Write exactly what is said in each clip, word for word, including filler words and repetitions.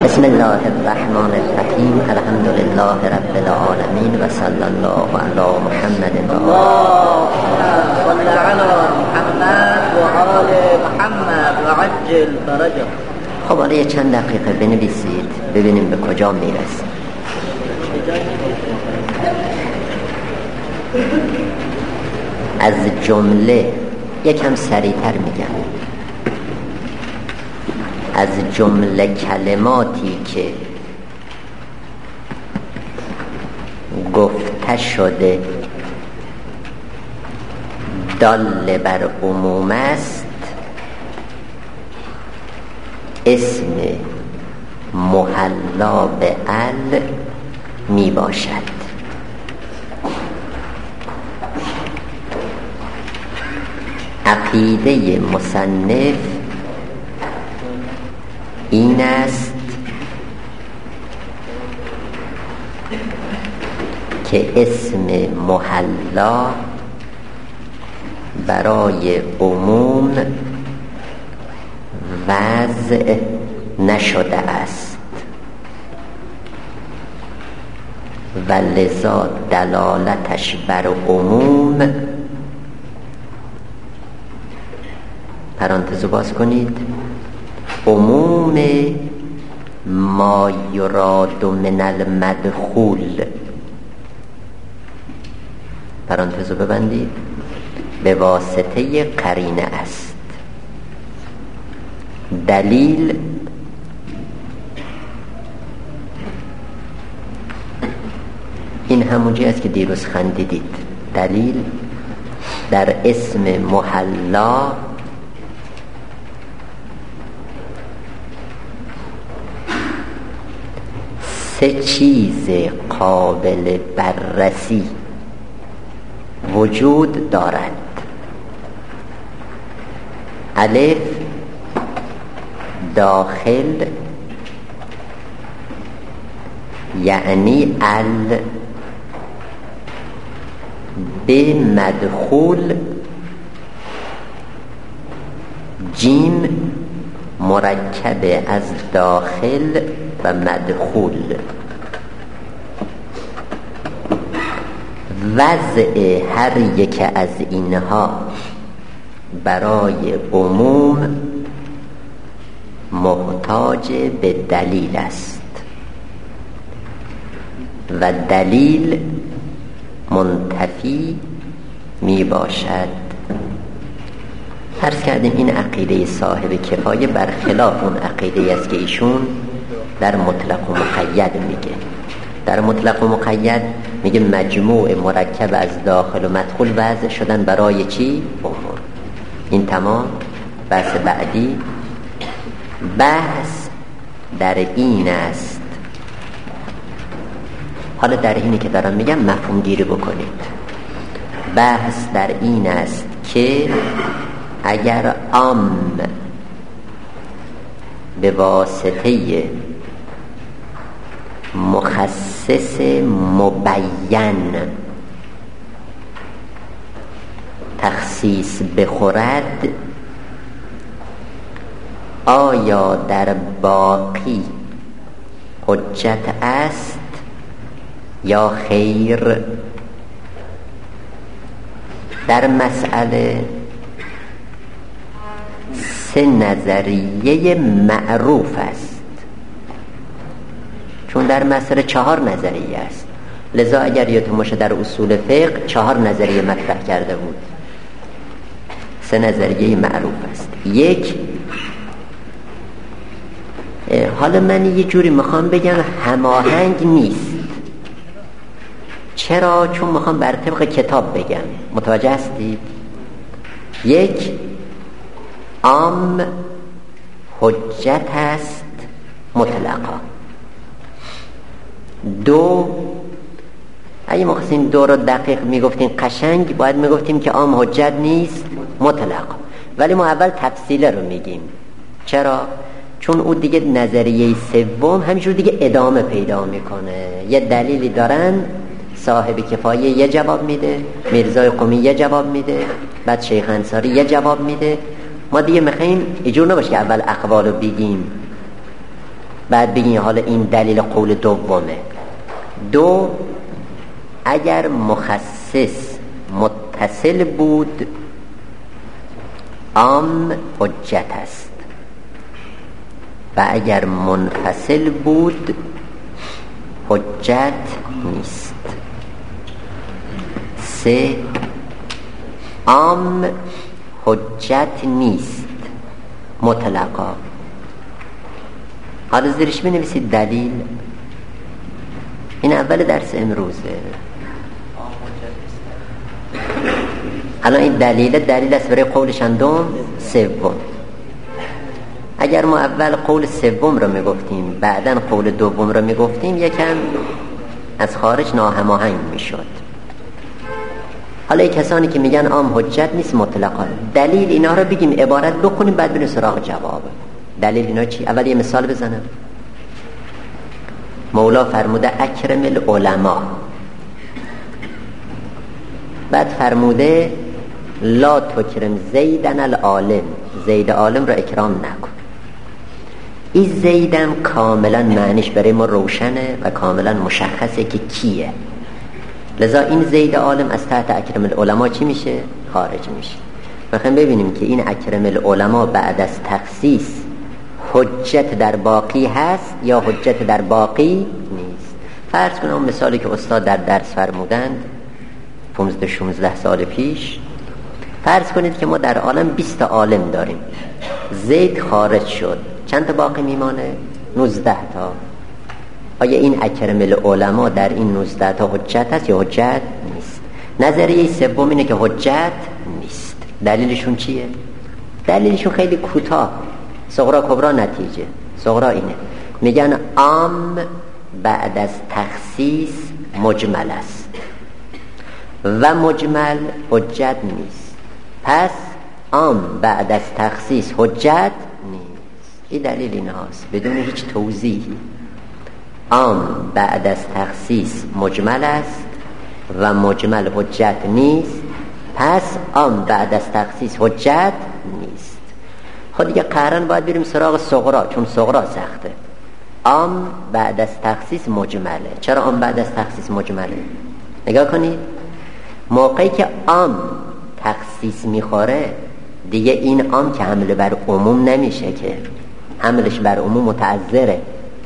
بسم الله الرحمن الرحیم. الحمد لله رب العالمین و صلی الله علی محمد. اللهم صل علی محمد و آل محمد و عجل فرجه. خب حالا یه چند دقیقه بنویسید ببینیم به کجا میرسیم. از جمله یکم سریعتر میگم، از جمله کلماتی که گفته شده دال بر عموم است، اسم محلا به ال می باشد. عقیده مصنف این است که اسم محلا برای عموم وضع نشده است و لذا دلالتش بر عموم، پرانتز باز کنید، عموم ما یراد من المدخول، پرانتز ببندید، به واسطه قرینه است. دلیل این همونجی است که دیروز خندیدید. دلیل در اسم محلا سه چیز قابل بررسی وجود دارد. الف، داخل یعنی ال، به مدخول، جیم مرکب از داخل و مدخول. وضع هر یک از اینها برای عموم محتاج به دلیل است و دلیل منتفی می باشد. عرض کردیم این عقیده صاحب کفایه برخلاف اون عقیده است که ایشون در مطلق و مقید میگه. در مطلق و مقید میگه مجموع مرکب از داخل و مدخول وضع شدن برای چی؟ عموم. این تمام. بحث بعدی، بحث در این است، حالا در اینی که دارم میگم مفهوم گیری بکنید. بحث در این است که اگر عام به واسطه مخصص مبین تخصیص بخورد، آیا در باقی حجت است یا خیر؟ در مسئله سه نظریه معروف است، چون در مسئله چهار نظریه است. لذا اگر یادتون باشه در اصول فقه چهار نظریه مطرح کرده بود. سه نظریه معروف است. یک، حالا من یه جوری میخوام بگم هماهنگ نیست. چرا؟ چون میخوام بر طبق کتاب بگم. متوجه هستید؟ یک، عام حجت است مطلقا. دو، اگه ما خواستیم دو رو دقیق میگفتیم قشنگ، باید میگفتیم که عام حجت نیست مطلقا، ولی ما اول تفصیل رو میگیم. چرا؟ چون او دیگه نظریه سوم همینجور دیگه ادامه پیدا میکنه. یه دلیلی دارن، صاحب کفایه یه جواب میده، میرزای قمی یه جواب میده، بعد شیخ انصاری یه جواب میده. ما دیگه میخواییم اینجور نباشه که اول اقوالو بگیم بعد بگین حالا این دلیل قول دومه. دو، اگر مخصص متصل بود عام حجت است و اگر منفصل بود حجت نیست. سه، عام حجت نیست مطلقا. حالا زیرش بنویسید دلیل. این اول درس امروزه. الان این دلیل دلیل است برای قول چندم؟ سوم. اگر ما اول قول سوم رو میگفتیم بعدن قول دوم رو میگفتیم یکم از خارج ناهماهنگ میشد. حالا این کسانی که میگن عام حجت نیست مطلقا، دلیل اینا رو بگیم، عبارت بکنیم، بعد بریم سراغ جواب. دلیل اینا چی؟ اول یه مثال بزنم. مولا فرموده اکرم العلماء، بعد فرموده لا تکرم زیدن العالم، زید عالم را اکرام نکن. این زیدم کاملا معنیش برای ما روشنه و کاملا مشخصه که کیه، لذا این زید عالم از تحت اکرم العلماء چی میشه؟ خارج میشه. میخوایم ببینیم که این اکرم العلماء بعد از تخصیص حجت در باقی هست یا حجت در باقی نیست. فرض کنم مثالی که استاد در درس فرمودند پانزده شانزده سال پیش، فرض کنید که ما در عالم بیست عالم داریم، زید خارج شد، چند تا باقی میمانه؟ نوزده تا. آیا این اکرم العلماء در این نوزده تا حجت هست یا حجت نیست؟ نظریه سوم اینه که حجت نیست. دلیلشون چیه؟ دلیلشون خیلی کوتاه، صغرا کبرا نتیجه. صغرا اینه، میگن عام بعد از تخصیص مجمل است و مجمل حجت نیست، پس عام بعد از تخصیص حجت نیست. این دلیل این هاست بدون هیچ توضیحی. عام بعد از تخصیص مجمل است و مجمل حجت نیست، پس عام بعد از تخصیص حجت نیست. خود دیگه قرن باید بریم سراغ صغرا، چون صغرا سخته. عام بعد از تخصیص مجمله. چرا عام بعد از تخصیص مجمله؟ نگاه کنید، موقعی که عام تخصیص میخوره دیگه این عام که حمله بر عموم نمیشه، که حملش بر عموم متعذره.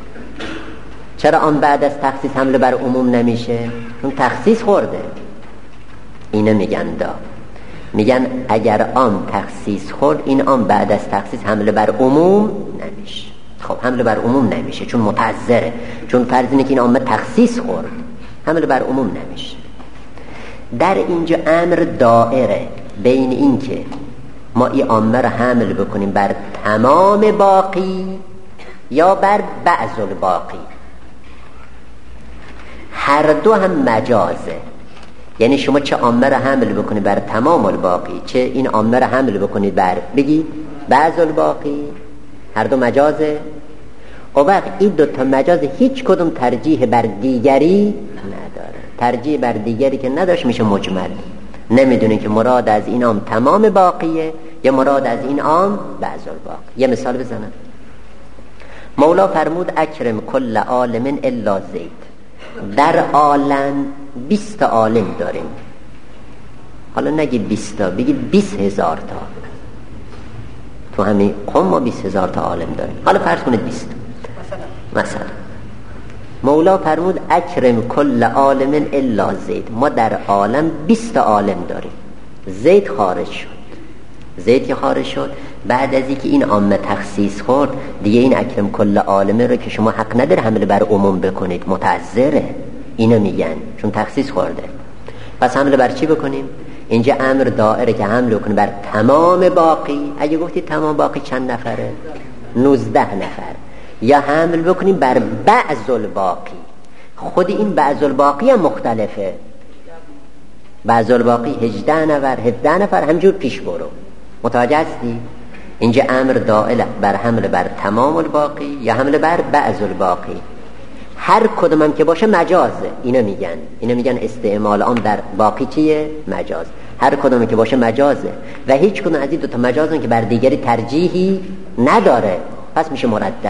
چرا عام بعد از تخصیص حمله بر عموم نمیشه؟ چون تخصیص خورده. اینه میگن دا میگن اگر عام تخصیص خورد این عام بعد از تخصیص حمله بر عموم نمیشه. خب حمله بر عموم نمیشه چون متعذره، چون فرض اینه که این عام تخصیص خورد، حمله بر عموم نمیشه. در اینجا امر دائره بین این که ما این عامه رو حمل بکنیم بر تمام باقی یا بر بعض الباقی. هر دو هم مجازه، یعنی شما چه عامه رو حمل بکنید بر تمام الباقی، چه این عامه رو حمل بکنید بر بگید بعض الباقی، هر دو مجازه. و وقت این دو تا مجاز هیچ کدوم ترجیح بر دیگری نداره. ترجیح بر دیگری که نداشت میشه مجمل. نمیدونه که مراد از این عام تمام باقیه یا مراد از این عام بعض الباقی. یه مثال بزنم. مولا فرمود اکرم کل عالم الا زید. در عالم بیست عالم داریم. حالا نگید بیست تا، بگید بیست هزار تا. تو همین قوم ما بیست هزار تا عالم داریم. حالا فرض کنید بیست. مثلا مولا فرمود اکرم کل عالم الا زید. ما در عالم بیست عالم داریم، زید خارج شد. زید که خارج شد بعد از اینکه این عامه تخصیص خورد دیگه این اکرم کل عالمه رو که شما حق نداره حمله بر عموم بکنید، متعذره. اینو میگن چون تخصیص خورده. پس حمله بر چی بکنیم؟ اینجا امر دائره که حمله کنیم بر تمام باقی. اگه گفتید تمام باقی چند نفره؟ نوزده نفر. یا حمل بکنیم بر بعض الباقی. خود این بعض الباقی هم مختلفه. بعض الباقی هجده نفر، هفده نفر، همجور پیش برو. متوجه هستی؟ اینجا امر دائره بر حمل بر تمام الباقی یا حمل بر بعض الباقی. هر کدوم هم که باشه مجازه. اینو میگن اینو میگن استعمال عام در باقی چیه؟ مجاز. هر کدوم که باشه مجازه و هیچ کدوم از این دو تا مجازن که بر دیگری ترجیحی نداره، پس میشه مردد.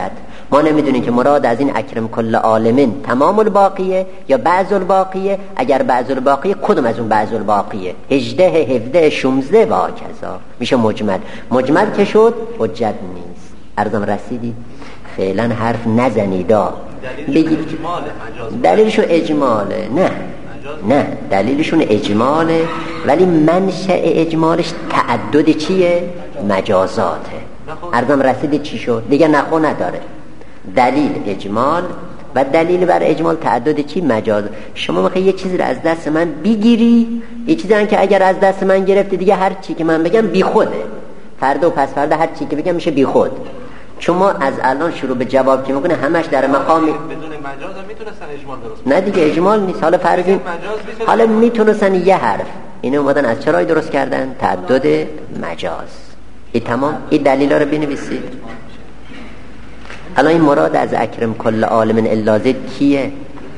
ما نمیدونیم که مراد از این اکرم کل عالمین تمام الباقیه یا بعض الباقیه. اگر بعض الباقیه کدوم از اون بعض الباقیه؟ هجده، هفده، شانزده و هکذا میشه مجمل. مجمل که شد حجت نیست. عرضم رسیدید؟ فعلا حرف نزنیدا. بگید دلیلشون اجماله. نه نه دلیلشون اجماله، ولی منشأ اجمالش تعدد چیه؟ مجازاته. عرضم رسیدید چی شد؟ دیگه نخو نداره. دلیل اجمال و دلیل بر اجمال تعدد چی؟ مجاز. شما میخوای یه چیزی رو از دست من بگیری، یه چیزی هم که اگر از دست من گرفتی دیگه هر چی که من بگم بی خوده، فردا و پس فردا هر چی که بگم میشه بی خود. چون ما از الان شروع به جواب که میکنه همش در مقام بدون مجاز هم میتونستن اجمال درست نه دیگه اجمال نیست. حالا فرض حالا میتونستن یه حرف اینو اومدن از چرای درست کردن؟ تعدد مجاز. این تمام. این دلیلا رو بنویسید. الان این مراد از اکرم کل عالم الا زید کیه؟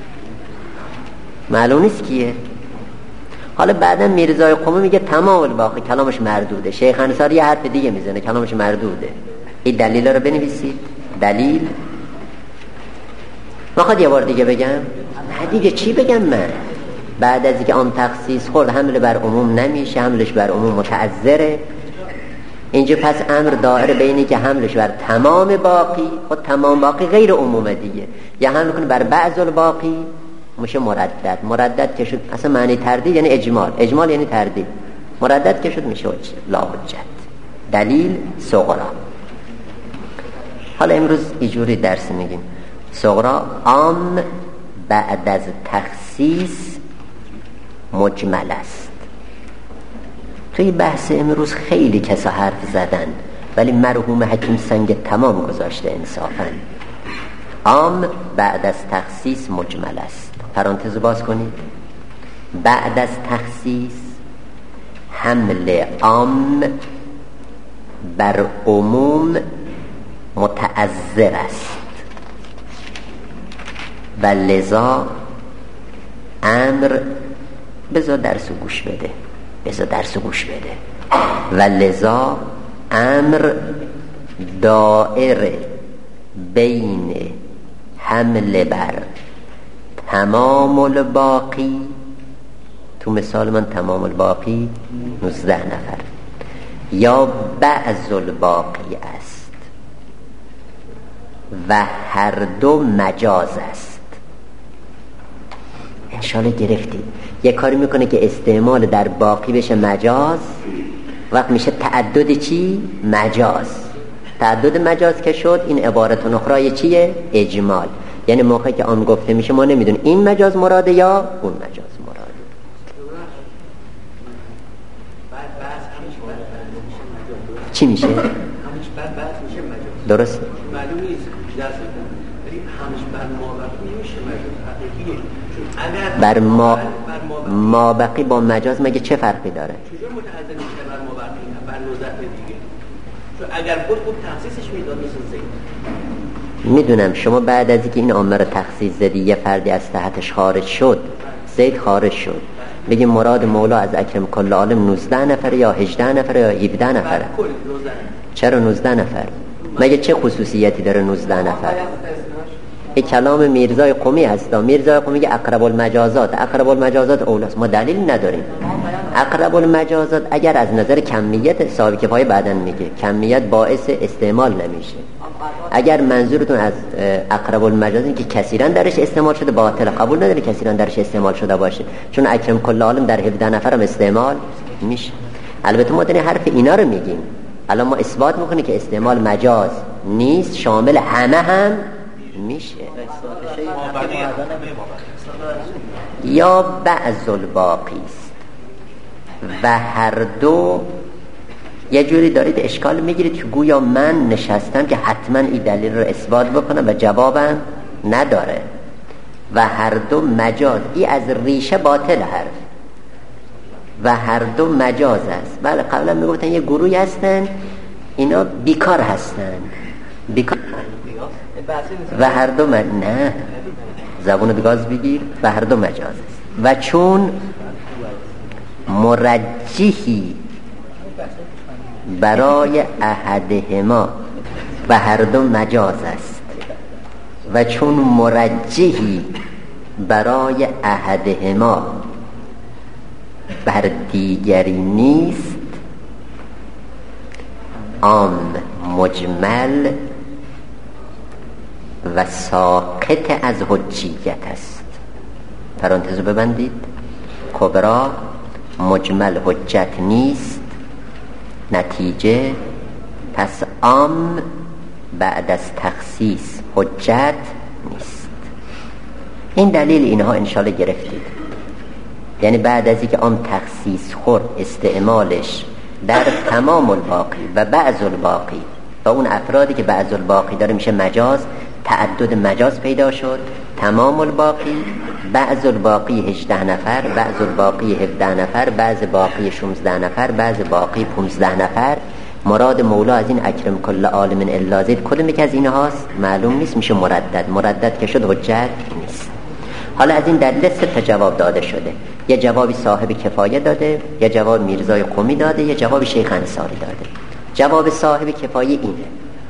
معلوم نیست کیه. حالا بعدا میرزای قمی میگه تمام الباقی کلامش مردوده. شیخ انصاری یه حرف دیگه میزنه کلامش مردوده. این دلیل رو بنویسید. دلیل میخواد یه بار دیگه بگم؟ نه دیگه چی بگم من؟ بعد از اینکه آن تخصیص خورد حمل بر عموم نمیشه، حملش بر عموم متعذره. اینجا پس امر دائره بینی که حملش بر تمام باقی، خود تمام باقی غیر عمومه دیگه، یا حمل کنه بر بعض الباقی میشه مردد. مردد که شد اصلا معنی تردید یعنی اجمال، اجمال یعنی تردید. مردد که شد میشه لا حجت. دلیل صغرا. حالا امروز اینجوری درس میگیم. صغرا عام بعد از تخصیص مجمل است. توی بحث امروز خیلی کسا حرف زدن، ولی مرحوم حکیم سنگ تمام گذاشته انصافاً. عام بعد از تخصیص مجمل است. پرانتز باز کنید. بعد از تخصیص حمل عام بر عموم متعذر است و لذا امر بذار درسو گوش بده بذار درسو گوش بده و لذا امر دائره بین حمل بر تمام الباقی، تو مثال من تمام الباقی نوزده نفر، یا بعض الباقی است و هر دو مجاز است. انشالله گرفتید. یه کاری میکنه که استعمال در باقی بشه مجاز، وقت میشه تعدد چی؟ مجاز. تعدد مجاز که شد این عبارت اخرى چیه؟ اجمال. یعنی موقعی که آن گفته میشه ما نمیدونیم این مجاز مراده یا اون مجاز مراده. چی میشه؟ درست؟ معلوم نیست درس بدیم همش بر مابقی میشه مجاز حقیقیه. بر ما مابقی با مجاز مگه چه فرقی داره؟ چجور متعدد میشه بر مابقی بر نوزده دیگه؟ چون اگر بود خوب تخصیصش میداد مثل زید. میدونم شما بعد از اینکه این عامه رو تخصیص زدی یه فردی از تحتش خارج شد، زید خارج شد، بگیم مراد مولا از اکرم کل عالم نوزده نفر یا هجده نفر یا هفده نفر؟ چرا نوزده نفر؟ مگه چه خصوصیتی داره نوزده نفر؟ این کلام میرزای قمی هست. میرزای قمی میگه اقرب المجازات، اقرب المجازات اولاست. ما دلیل نداریم. اقرب المجازات اگر از نظر کمیت صاحب کفایه بعدن میگه کمیت باعث استعمال نمیشه. اگر منظورتون از اقرب المجاز این که کثیرا درش استعمال شده، باطل قبول نداره کثیرا درش استعمال شده باشه، چون اکرم کل عالم در هفده نفر هم استعمال میشه. البته ما داریم حرف اینا رو میگیم. الان ما اثبات میکنیم که استعمال مجاز نیست، شامل همه هم میشه. یا بعض الباقی است و هر دو. یه جوری دارید اشکال میگیرید که گویا من نشستم که حتما این دلیل رو اثبات بکنم و جوابم نداره. و هر دو مجاز، این از ریشه باطل حرف. و هر دو مجاز است. بله قبلا میگفتن یه گروهی هستن اینا بیکار هستن، بیکار. و هر دو مج... نه زبون بگاز بگیر. و هر دو مجاز است. و چون مرجحی برای احدهما و هر دو مجاز است و چون مرجحی برای احدهما بر دیگری نیست، عام مجمل و ساقط از حجیت است. پرانتز ببندید. کبرا مجمل حجت نیست، نتیجه پس عام بعد از تخصیص حجت نیست. این دلیل اینها انشاءالله گرفتید. یعنی بعد از اینکه عام تخصیص خورد، استعمالش در تمام الباقی و بعض الباقی و اون افرادی که بعض الباقی داره میشه مجاز، تعدد مجاز پیدا شد. تمام الباقی، بعض الباقی هجده نفر، بعض الباقی هفده نفر، بعض باقی شانزده نفر، بعض باقی پانزده نفر. مراد مولا از این اکرم کل عالم الا زید کدوم یک از اینهاست معلوم نیست، میشه مردد. مردد که شد حجت نیست. حالا از این دلیل سه تا جواب داده شده. یه جوابی صاحب کفایه داده، یه جواب میرزای قمی داده، یه جواب شیخ انصاری داده. جواب صاحب کفایه اینه.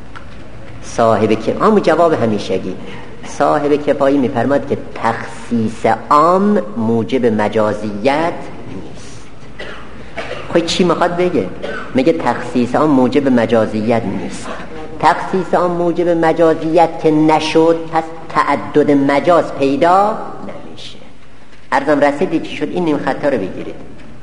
صاحب کفایه همون جواب همیشگی. صاحب کفایه میفرماد که تخصیص عام موجب مجازیت نیست. خب چی میخواد بگه؟ میگه تخصیص عام موجب مجازیت نیست. تخصیص عام موجب مجازیت که نشد، پس تعدد مجاز پیدا نمیشه. عرضم رسیدی چی شد؟ این نیم خطا رو بگیرید.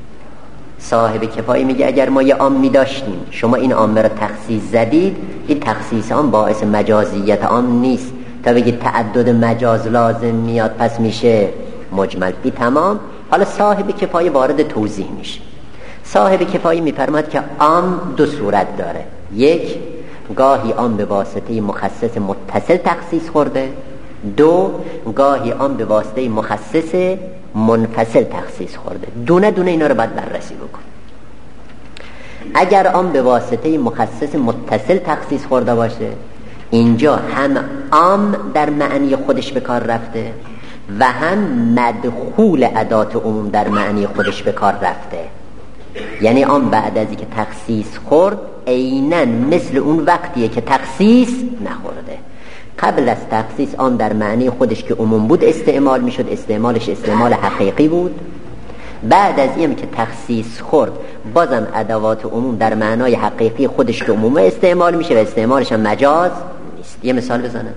صاحب کفایه میگه اگر ما یه عام میداشتیم، شما این عام رو تخصیص زدید، این تخصیص عام باعث مجازیت عام نیست. تا بگید تعدد مجاز لازم میاد پس میشه مجمل. بی تمام. حالا صاحب کفایه وارد توضیح میشه. صاحب کفایه میفرماد که عام دو صورت داره. یک، گاهی عام به واسطه مخصص متصل تخصیص خورده. دو، گاهی عام به واسطه مخصص منفصل تخصیص خورده. دونه دونه اینا رو باید بررسی بکن. اگر عام به واسطه مخصص متصل تخصیص خورده باشه، اینجا هم عام در معنی خودش به کار رفته و هم مدخول ادات عموم در معنی خودش به کار رفته. یعنی عام بعد از اینکه تخصیص خورد عیناً مثل اون وقتیه که تخصیص نخورده. قبل از تخصیص عام در معنی خودش که عموم بود استعمال میشد، استعمالش استعمال حقیقی بود. بعد از اینکه تخصیص خورد بازم ادوات عموم در معنای حقیقی خودش که عمومه استعمال میشه و استعمالش هم مجاز نیست. یه مثال بزنم.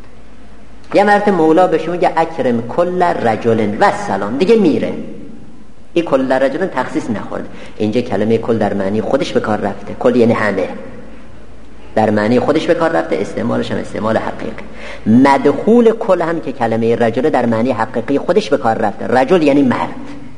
یه مرتبه مولا به شما میگه اکرم کل رجل و سلام، دیگه میره. این کل رجل تخصیص نخورد. اینجا کلمه کل در معنی خودش به کار رفته. کل یعنی همه، در معنی خودش به کار رفته، استعمالش هم استعمال حقیقی. مدخول کل هم که کلمه رجل در معنی حقیقی خودش به کار رفته. رجل یعنی مرد.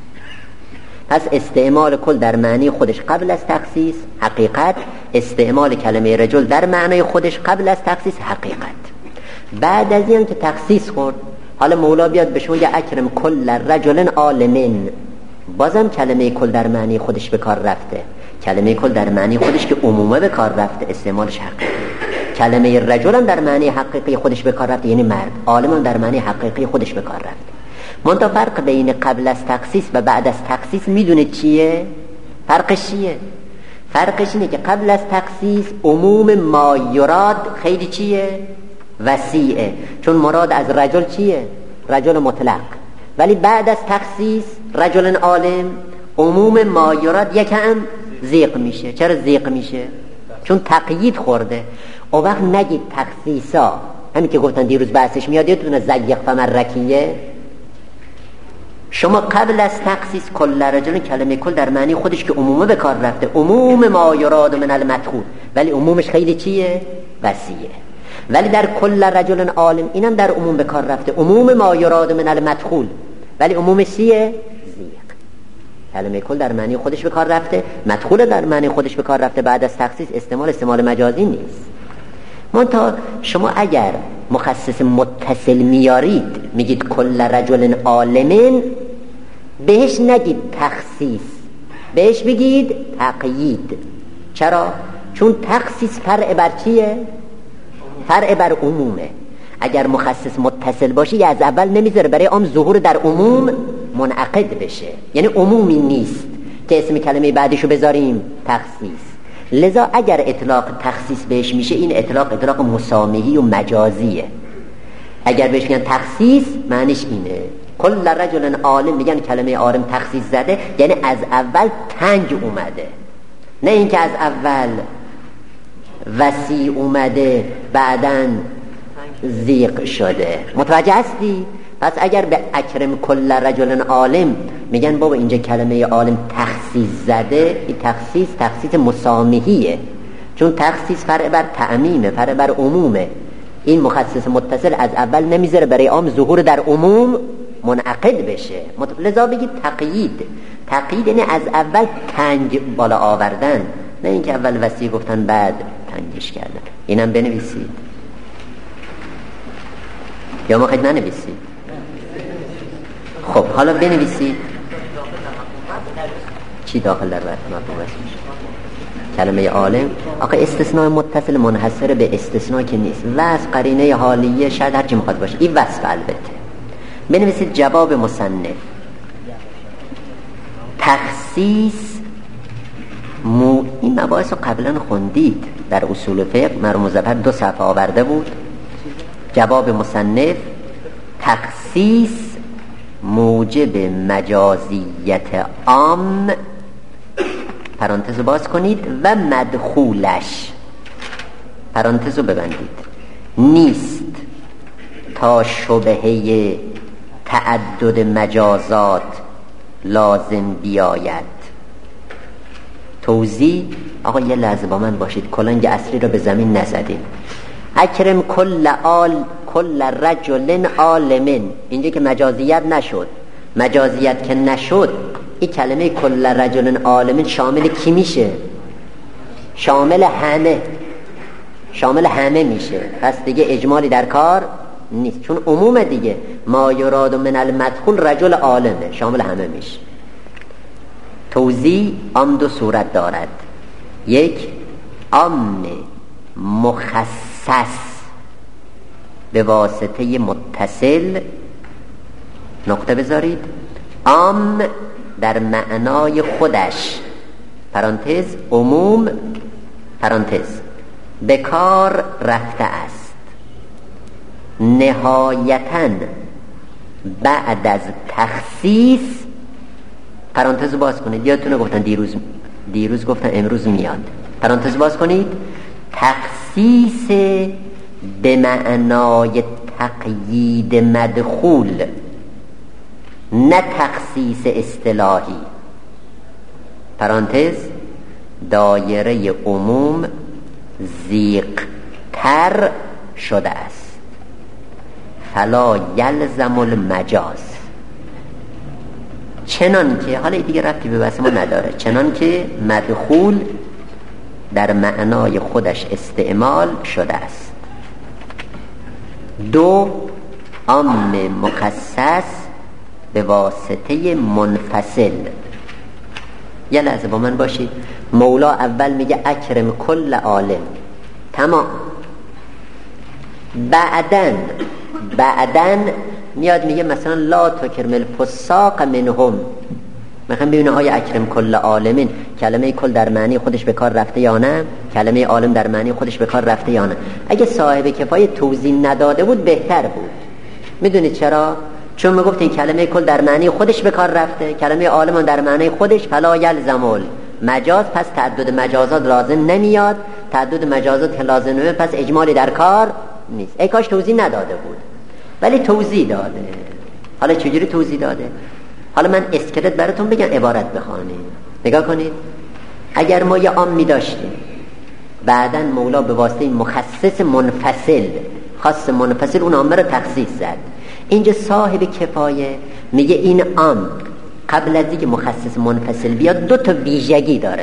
پس استعمال کل در معنی خودش قبل از تخصیص حقیقت، استعمال کلمه رجل در معنی خودش قبل از تخصیص حقیقت. بعد از این که تخصیص خورد، حالا مولا بیاد به شما یه اکرم کل رجل عالمین، بازم کلمه کل در معنی خودش به کار رفته. کلمه کل در معنی خودش که عمومه به کار رفته، استعمالش حقیقی. کلمه رجل هم در معنی حقیقی خودش به کار رفته، یعنی مرد. عالم هم در معنی حقیقی خودش به کار رفته. منتها فرق بین قبل از تخصیص و بعد از تخصیص میدونید چیه؟ فرقش چیه؟ فرقش اینه که قبل از تخصیص عموم ما یراد خیلی چیه؟ وسیعه. چون مراد از رجل چیه؟ رجل مطلق. ولی بعد از تخصیص رجل عالم عموم ما یراد یکم ضیق میشه. چرا ضیق میشه؟ چون تقیید خورده. او وقت نگید تخصیصا، همین که گفتن دیروز بحثش میاد، یادتونه زیق فمرکیه. شما قبل از تخصیص کل رجل کلمه کل در معنی خودش که عمومه به کار رفته، عموم ما یراد من المدخول، ولی عمومش خیلی چیه؟ وسیعه. ولی در کل رجل عالم اینم در عموم به کار رفته، عموم ما یراد من المدخول، ولی عمومش چیه؟ ضیق. کلمه کل در معنی خودش به کار رفته، مدخول در معنی خودش به کار رفته. بعد از تخصیص استعمال استعمال مجازی نیست. منتها شما اگر مخصص متصل میارید، میگید کل رجل عالمین، بهش نگید تخصیص، بهش بگید تقیید. چرا؟ چون تخصیص فرع بر چیه؟ فرع بر عمومه. اگر مخصص متصل باشه یا از اول نمیذاره برای عام ظهور در عموم منعقد بشه، یعنی عمومی نیست که اسم کلمه بعدشو بذاریم تخصیص. لذا اگر اطلاق تخصیص بهش میشه، این اطلاق اطلاق مسامحی و مجازیه. اگر بهش میگن تخصیص معنیش اینه. کل رجل عالم میگن کلمه عالم تخصیص زده، یعنی از اول تنگ اومده، نه اینکه از اول وسیع اومده بعدن ضیق شده. متوجه هستی؟ پس اگر به اکرم کل رجل عالم میگن بابا اینجا کلمه عالم تخصیص زده، این تخصیص تخصیص مسامحیه، چون تخصیص فرع بر تعمیمه، فرع بر عمومه. این مخصص متصل از اول نمیذاره برای عام ظهور در عموم منعقد بشه، لذا بگید تقیید. تقیید یعنی از اول تنگ بالا آوردن، نه اینکه اول وسیع گفتن بعد تنگش کردن. اینم بنویسید یا ما خیلی ننویسید؟ خب حالا بنویسید چی داخل در مفهوم است میشه کلمه عالم. آقا استثناء متصل منحصر به استثناء که نیست، وصف قرینه حالیه شاید هر چی میخواد باشه، این وصف البته. بنویسید جواب مصنف تخصیص مو. این مباحث رو قبلا خوندید در اصول فقه، مرحوم مظفر دو صفحه آورده بود. جواب مصنف تخصیص موجب مجازیت عام پرانتز باز کنید و مدخولش پرانتز رو ببندید نیست تا شبهه تعدد مجازات لازم بیاید. توضیح. آقا یه لحظه با من باشید، کلنگ اصلی رو به زمین نزدیم. اکرم کل آل کل رجل عالم، اینجا که مجازیت نشد، مجازیت که نشد، این کلمه کل رجل عالم شامل کی میشه؟ شامل همه، شامل همه میشه. پس دیگه اجمالی در کار نیست، چون عموم دیگه. ما یراد من المدخول رجل عالمه، شامل همه میشه. توضیح. عام دو صورت دارد، یک عام مخصص به واسطه متصل، نقطه بذارید، عام در معنای خودش پرانتز عموم پرانتز به کار رفته است، نهایتاً بعد از تخصیص پرانتز باز کنید. یادتونه گفتن دیروز دیروز گفتن امروز میاد. پرانتز باز کنید. تخصیص به معنای تقیید مدخول، نه تخصیص اصطلاحی. پرانتز دایره عموم ضیق تر شده است، فلا یلزم المجاز. چنان که، حالا دیگه ربطی به بحث ما نداره، چنان که مدخول در معنای خودش استعمال شده است. دو عام مخصص به واسطه منفصل. یه لحظه با من باشید. مولا اول میگه اکرم کل عالم، تمام. بعدن بعدن میاد میگه مثلا لا تکرم الفساق منهم. میخوام ببینم آیا اکرم کل عالمین کلمه کل در معنی خودش به کار رفته یا نه، کلمه عالم در معنی خودش به کار رفته یا نه. اگه صاحب کفایه توضیح نداده بود بهتر بود. میدونید چرا؟ چون میگفت این کلمه کل در معنی خودش به کار رفته، کلمه عالم در معنی خودش فلا یلزم مجاز، پس تعدد مجازات لازم نمیاد. تعدد مجازات که لازم نمیاد پس اجمالی در کار نیست. ای کاش توضیح نداده بود، ولی توضیح داده. حالا چجوری توضیح داده؟ حالا من اسکلت براتون بگم، عبارت بخوانید. نگاه کنید. اگر ما یه عام می داشتیم، بعدن مولا به واسطه مخصص منفصل، خاص منفصل اون عامه رو تخصیص زد. اینجا صاحب کفایه میگه این عام قبل از اینکه مخصص منفصل بیاد دو تا ویژگی داره.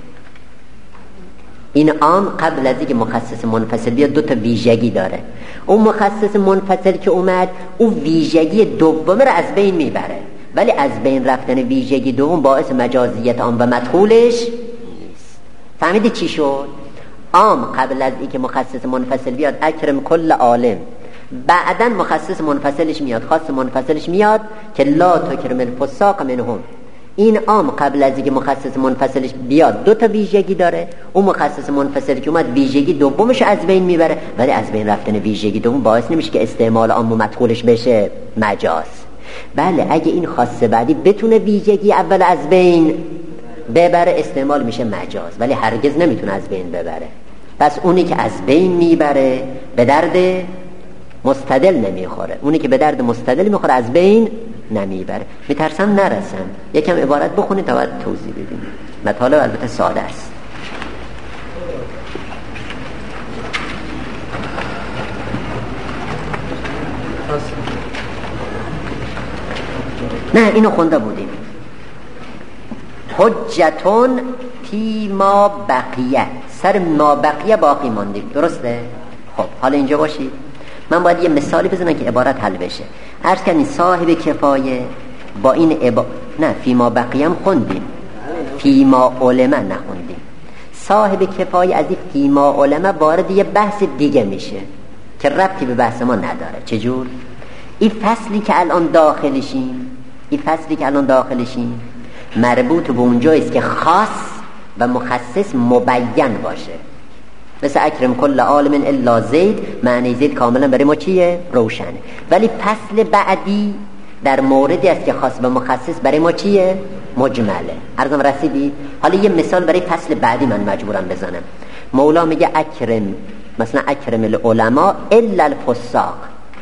این عام قبل از اینکه مخصص منفصل بیاد دو تا ویژگی داره. اون مخصص منفصل که اومد اون ویژگی دومه رو از بین میبره، ولی از بین رفتن ویژگی دوم باعث مجازیت عام و مدخولش نیست. فهمیدی چی شد؟ عام قبل از اینکه مخصص منفصل بیاد اکرم کل عالم، بعدن مخصص منفصلش میاد، خاص منفصلش میاد که لا تکرم الفساق منهم. این عام قبل از اینکه مخصص منفصلش بیاد دو تا ویژگی داره، اون مخصص منفصل که اومد ویژگی دومش از بین میبره، ولی از بین رفتن ویژگی دوم باعث نمیشه که استعمال عام و مدخولش بشه مجاز. بله اگه این خاصه بعدی بتونه ویژگی اول از بین ببره استعمال میشه مجاز، ولی هرگز نمیتونه از بین ببره. پس اونی که از بین میبره به درد مستدل نمیخوره، اونی که به درد مستدل میخوره از بین نمیبره. میترسم نرسم یکم عبارت بخونید تا بعد توضیح بدیم. مطالب البته ساده است. نه اینو خونده بودیم. حجتون فی ما بقیه، سر ما بقیه باقی ماندیم، درسته؟ خب حالا اینجا باشید، من باید یه مثالی بزنم که عبارت حل بشه. عرض کنید صاحب کفایه با این عبا... نه فی ما بقیه هم خوندیم، فی ما علمه نخوندیم. صاحب کفایه از این فی ما علمه وارد یه بحث دیگه میشه که ربطی به بحث ما نداره. چجور؟ این فصلی که الان داخلشیم این فصلی که الان داخلشیم مربوط به اونجاییست که خاص و مخصص مبین باشه. مثل اکرم کل عالم الا زید، معنی زید کاملا برای ما چیه؟ روشنه. ولی فصل بعدی در موردی است که خاص و مخصص برای ما چیه؟ مجمله. عرضم رسیدی؟ حالا یه مثال برای فصل بعدی من مجبورم بزنم. مولا میگه اکرم، مثلا اکرم العلماء الا الفساق،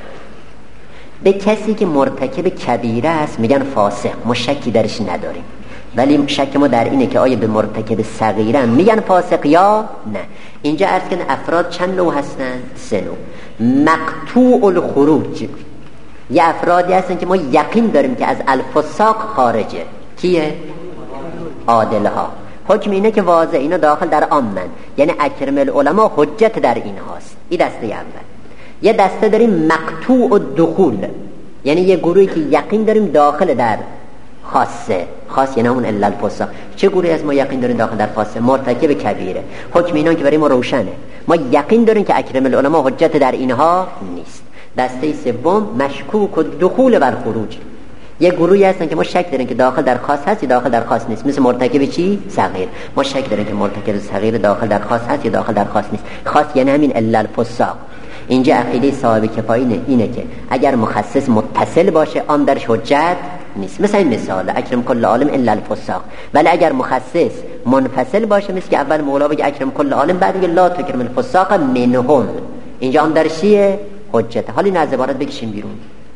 به کسی که مرتکب کبیره است میگن فاسق، ما شکی درش نداریم، ولی شک ما در اینه که آیا به مرتکب صغیره میگن فاسق یا نه. اینجا عرض کنه افراد چند نوع هستن؟ سه نوع. مقطوع الخروج، یه افرادی هستن که ما یقین داریم که از الفساق خارجه. کیه؟ عادله ها. حکم اینه که واضح اینا داخل در عامن، یعنی اکرم العلماء حجت در این هاست. این دسته اول. یه دسته داریم مقطوع الدخول، یعنی یه گروهی که یقین داریم داخل در خاصه. خاص یعنی اون الا الفساق. چه گروهی از ما یقین داریم داخل در خاصه؟ مرتکب کبیره. حکم اینا که برای ما روشنه، ما یقین داریم که اکرم العلماء حجت در اینها نیست. دسته سوم مشکوک الدخول و الخروج، یه گروهی هستن که ما شک داریم که داخل در خاص هست یا داخل در خاص نیست. مثل مرتکب چی؟ صغیر. ما شک داریم که مرتکب صغیر داخل در خاص هست یا داخل در خاص نیست. خاص یعنی همین الا الفساق. اینجا عقیده صاحب کفایه اینه که اگر مخصص متصل باشه آن درش حجت نیست. مثلا این مثال اکرم کل عالم الا الفساق. ولی اگر مخصص منفصل باشه، مثل که اول مولا بگه اکرم کل عالم، بعد بگه لا تکرم الفساق منهم، اینجا آن درش چیه؟ حجت. حالی این از عبارت بکشیم بیرون.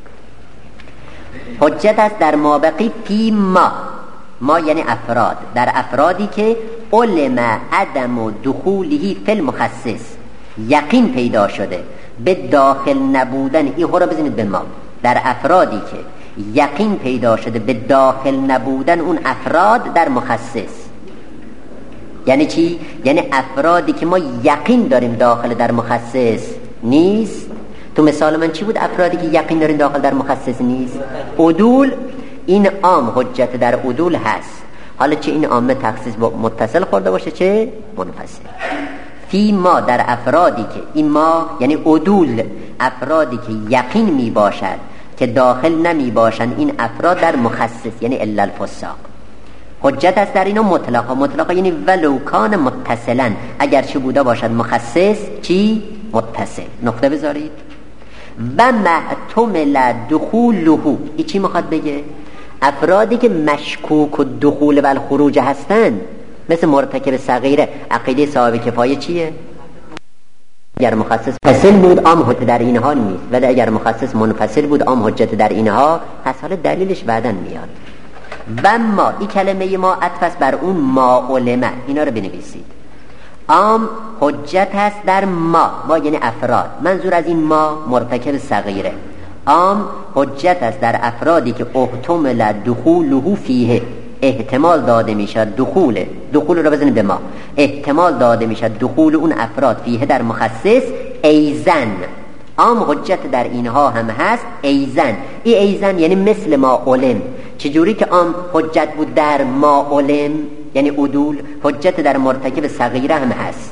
حجت است در مابقی فی ما، ما یعنی افراد، در افرادی که علم عدم دخوله فی المخصص، یقین پیدا شده به داخل نبودن، این رو بزنید به ما، در افرادی که یقین پیدا شده به داخل نبودن اون افراد در مخصص. یعنی چی؟ یعنی افرادی که ما یقین داریم داخل در مخصص نیست. تو مثال من چی بود؟ افرادی که یقین داریم داخل در مخصص نیست. عدول، این عام حجت در عدول هست، حالا چه این عامه تخصیص متصل خورده باشه چه منفصل. فی ما در افرادی که، این ما یعنی عدول، افرادی که یقین می باشد که داخل نمی باشند این افراد در مخصص، یعنی الا الفساق. حجت است در اینا مطلقا. مطلقا یعنی ولو کان متصلا، اگر چه بوده باشد مخصص چی؟ متصل. نقطه بذارید. و محتمل دخوله، این چی میخواد بگه؟ افرادی که مشکوک و دخول و الخروج هستن، مثل مرتکب صغیره، عقیده صاحب کفایه چیه؟ اگر مخصص فصل بود عام حجت در اینها نیست، ولی اگر مخصص منفصل بود عام حجت در اینها هست. حالا دلیلش بعدن میاد. و ما، این کلمه ما عطف بر اون ما علمه، اینا رو بنویسید. عام حجت هست در ما، ما یعنی افراد، منظور از این ما مرتکب صغیره. عام حجت است در افرادی که احتمل دخوله فیه، احتمال داده میشد دخول، دخول رو بزنید به ما، احتمال داده میشد دخول اون افراد فیه در مخصص. ایزن، عام حجت در اینها هم هست. ایزن، این ایزن یعنی مثل ما علم. چجوری که عام حجت بود در ما علم یعنی عدول، حجت در مرتکب صغیره هم هست.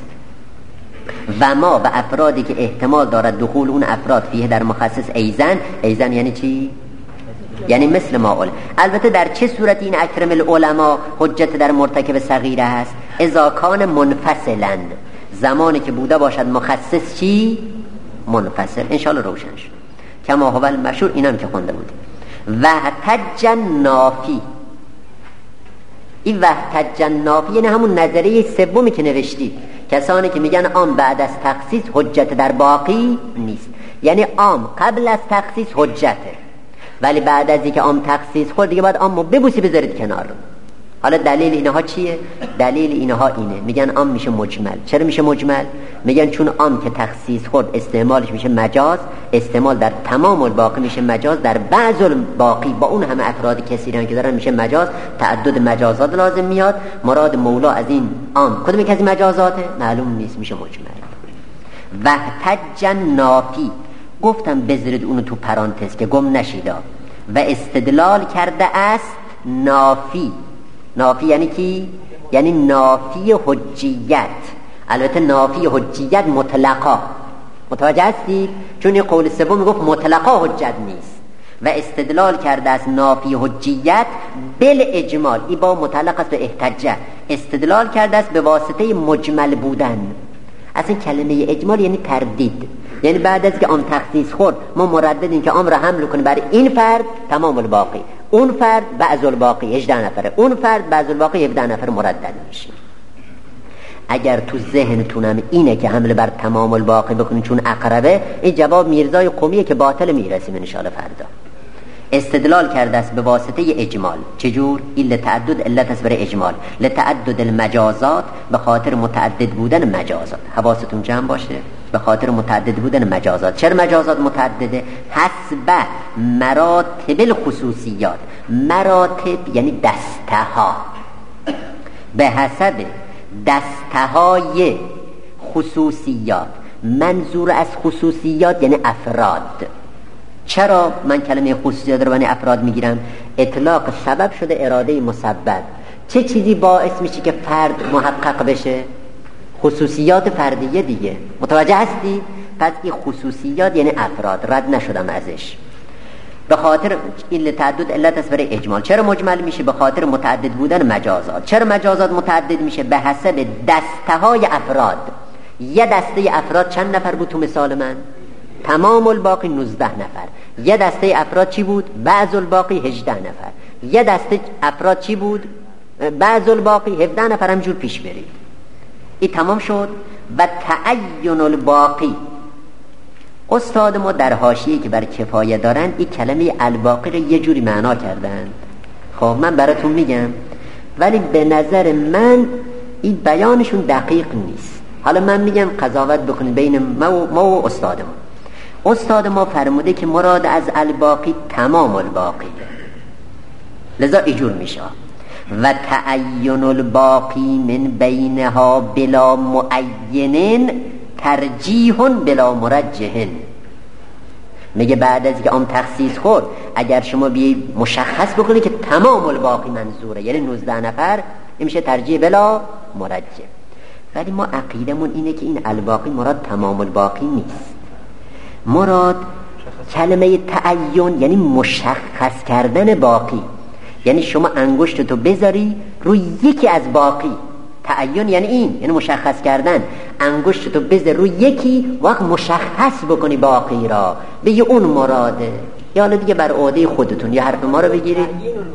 و ما و افرادی که احتمال دارد دخول اون افراد فیه در مخصص. ایزن، ایزن یعنی چی؟ یعنی مثل ما اول. البته در چه صورت این اکرم العلماء حجت در مرتکب صغیره هست؟ اذا کان منفصلا، زمانی که بوده باشد مخصص چی؟ منفصل. انشاءالله روشن شد. کما هو المشهور، اینم که خونده بودیم. وحتج نافی، این وحتج نافی یعنی همون نظریه سومی که نوشتی، کسانی که میگن عام بعد از تخصیص حجت در باقی نیست. یعنی عام قبل از تخصیص حجته، ولی بعد از اینکه عام تخصیص خورد دیگه باید عامو ببوسی بذارید کنار. حالا دلیل اینها چیه؟ دلیل اینها اینه، میگن عام میشه مجمل. چرا میشه مجمل؟ میگن چون عام که تخصیص خورد استعمالش میشه مجاز، استعمال در تمام الباقی میشه مجاز، در بعض الباقی با اون همه افراد کثیرن که دارن میشه مجاز. تعدد مجازات لازم میاد. مراد مولا از این عام کدوم یک از این مجازاته؟ معلوم نیست، میشه مجمل. وحتج نافی، گفتم بذارید اونو تو پرانتز که گم نشیدا. و استدلال کرده است نافی. نافی یعنی کی؟ یعنی نافی حجیت. البته نافی حجیت مطلقا، متوجه هستید؟ چون این قول سوم میگفت مطلقا حجت نیست. و استدلال کرده است نافی حجیت بل اجمال، ای با مطلق است به احتجه. استدلال کرده است به واسطه مجمل بودن. اصلا کلمه اجمال یعنی تردید، یعنی بعد از که عام تخصیص خورد ما مرددیم که عام را حمل کنیم برای این فرد تمام الباقی، اون فرد بعض الباقی هجده نفره، اون فرد بعض الباقی هفده نفر مردد میشه. اگر تو ذهنتونم اینه که حمل بر تمام الباقی بکنین چون اقربه، این جواب میرزای قومیه که باطل میرسیم ان شاءالله فردا. استدلال کرده است به واسطه اجمال. چجور؟ این لتعدد علت است برای اجمال، لتعدد المجازات، به خاطر متعدد بودن مجازات. حواستون جمع باشه، به خاطر متعدد بودن مجازات. چرا مجازات متعدده؟ حسب مراتب الخصوصیات. مراتب یعنی دستها، به حسب دستهای خصوصیات. منظور از خصوصیات یعنی افراد. چرا من کلمه خصوصیات رو بنی افراد میگیرم؟ اطلاق سبب شده اراده مسبب. چه چیزی باعث میشه که فرد محقق بشه؟ خصوصیات فردیه دیگه. متوجه هستی؟ پس این خصوصیات یعنی افراد، رد نشدم ازش. به خاطر این تعدد علت است برای اجمال. چرا مجمل میشه؟ به خاطر متعدد بودن مجازات. چرا مجازات متعدد میشه؟ به حسب دستهای افراد. یه دسته افراد چند نفر بود تو مثال من؟ تمام الباقی نوزده نفر. یه دسته افراد چی بود؟ بعض الباقی هجده نفر. یه دسته افراد چی بود؟ بعض الباقی هفده نفر. همجور پیش برید. این تمام شد. و تعین الباقی، استاد ما در حاشیه‌ای که بر کفایه دارن این کلمه الباقی رو یه جوری معنا کردن. خب من براتون میگم، ولی به نظر من این بیانشون دقیق نیست. حالا من میگم قضاوت بکنید بین ما و, ما و استاد ما. استاد ما فرموده که مراد از الباقی تمام الباقی، لذا اینجور میشه. و تعین الباقی من بینها بلا معین ترجیح بلا مرجح. میگه بعد از که عام تخصیص خورد اگر شما بیایی مشخص بکنی که تمام الباقی منظوره، یعنی نوزده نفر، این میشه ترجیح بلا مرجح. ولی ما عقیدمون اینه که این الباقی مراد تمام الباقی نیست. مراد کلمه تعین یعنی مشخص کردن باقی، یعنی شما انگشتتو بذاری روی یکی از باقی. تعین یعنی این، یعنی مشخص کردن. انگشتتو بذار روی یکی، وقت مشخص بکنی باقی را، بگی اون مراده. یا حالا دیگه بر عهده خودتون یا حرف ما رو بگیرید،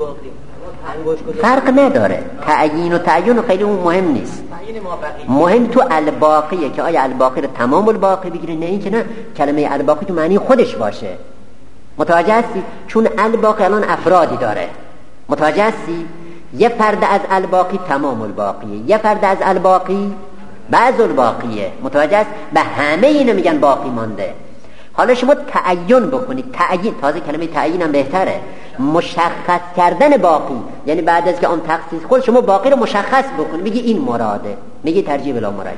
فرق نداره. تعیین و تعین خیلی اون مهم نیست. مهم تو الباقیه که آیا الباقی رو تمام الباقی بگیری، نه این که نه کلمه الباقی تو معنی خودش باشه. متوجه هستی؟ چون الباقی الان افرادی داره. متوجه هستی؟ یه فرد از الباقی تمام الباقیه، یه فرد از الباقی بعض الباقیه. متوجه است؟ به همه اینا میگن باقی مانده. حالا شما تعین بکنید. تعیین، تازه کلمه تعیین هم بهتره. مشخص کردن باقی، یعنی بعد از که اون تخصیص خود شما باقی رو مشخص بکنید، میگی این مراده، میگی ترجیح بلا مرجح.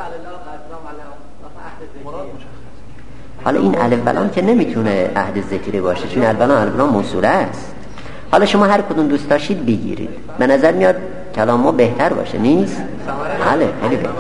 حالا این الف بلام که نمیتونه عهد ذکری باشه، چون الف بلام الف بلام موصوله است. حالا شما هر کدوم دوست داشتید بگیرید. به نظر میاد کلام ما بهتر باشه، نیست؟ بله خیلی بهتر.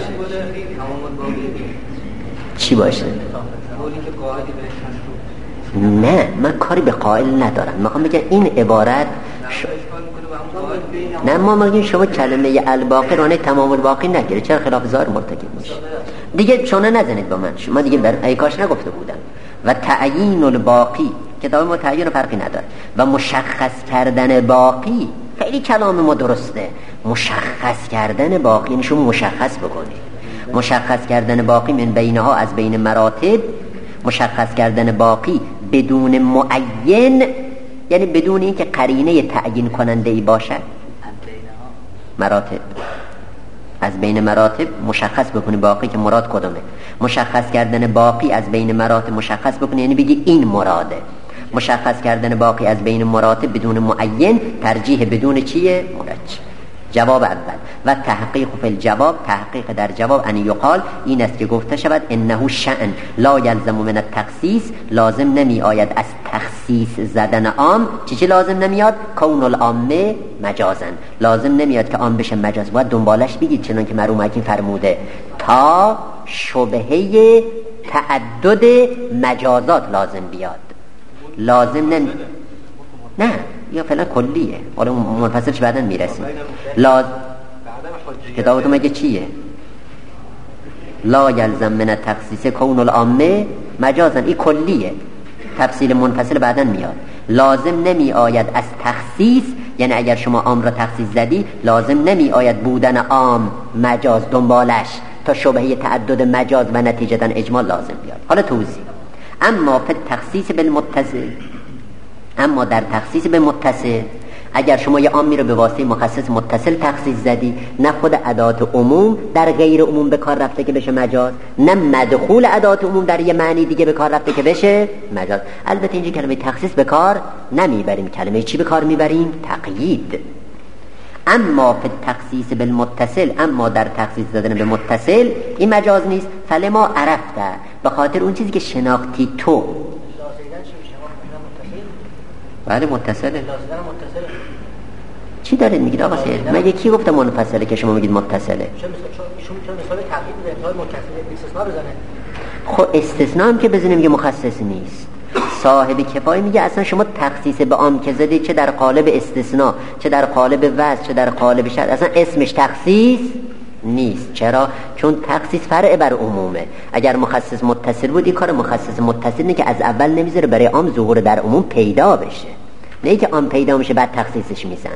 چی باشه؟ نه من کاری به قائل ندارم، میخوام بگم این عبارت ش... نه ما میگیم شما کلمه الباقی رانه تمام الباقی نگیره، چرا خلاف ظاهر مرتکب میشه دیگه. شما نزنید با من، شما دیگه بر ای کاش نگفته بودم. و تعیین الباقی کتاب ما تعیین فرقی نداره. و مشخص کردن باقی خیلی کلام ما درسته، مشخص کردن باقی یعنی شما مشخص بکنید. مشخص کردن باقی من بینها از بین مراتب، مشخص کردن باقی بدون معین یعنی بدون اینکه قرینه تعیین کننده ای باشد. مراتب از بین مراتب مشخص بکنی باقی که مراد کدومه. مشخص کردن باقی از بین مراتب مشخص بکنی یعنی بگی این مراده. مشخص کردن باقی از بین مراتب بدون معین ترجیح بدون چیه؟ مرجح. جواب اول و تحقیق فی الجواب، تحقیق در جواب ان یقال این است که گفته شود انه شأن لا یلزم من التخصیص، لازم نمی آید از تخصیص زدن عام. چی چی لازم نمیاد؟ کون العامه مجازن، لازم نمیاد که عام بشه مجاز. باید دنبالش بگید چنان که مرحوم حکیم فرموده تا شبهه تعدد مجازات لازم بیاد. لازم نمی نه یا فعلا کلیه، حالا منفصلش بعدا میرسیم. لاز کتابتون مگه چیه؟ لا یلزم من التخصیص کون العامه مجازا، این کلیه، تفصیل منفصل بعدا میاد. لازم نمی آید از تخصیص یعنی اگر شما عام را تخصیص زدی لازم نمی آید بودن عام مجاز دنبالش تا شبهه تعدد مجاز و نتیجتا اجمال لازم بیاد. حالا توضیح. اما فی التخصیص بالمتصل، اما در تخصیص به متصل اگر شما یه عامی رو به واسطه مخصص متصل تخصیص زدی، نه خود ادات عموم در غیر عموم به کار رفته که بشه مجاز، نه مدخول ادات عموم در یه معنی دیگه به کار رفته که بشه مجاز. البته اینجا کلمه تخصیص به کار نمیبریم، کلمه چی به کار میبریم؟ تقیید. اما فی التخصیص بالمتصل، اما در تخصیص دادن به متصل این مجاز نیست. فلما عرفته، به خاطر اون چیزی که شناختی تو. بله متصله. چی دارید میگید آقا سید؟ من یکی گفتم منفصله که شما میگید متصله. چه مثال مثال تقیید به انتهای متصل استثناء بزنه؟ خب استثناء هم که بزنه میگه مخصص نیست. صاحب کفایه میگه اصلا شما تخصیص به عام که زدید، چه در قالب استثناء چه در قالب وضع چه در قالب شرط، اصلا اسمش تخصیص نیست. چرا؟ چون تخصیص فرع بر عمومه. اگر مخصص متصل بود این کار مخصص متصل نه که از اول نمیذاره برای عام ظهور در عموم پیدا بشه، نه که عام پیدا میشه بعد تخصیصش میزنه.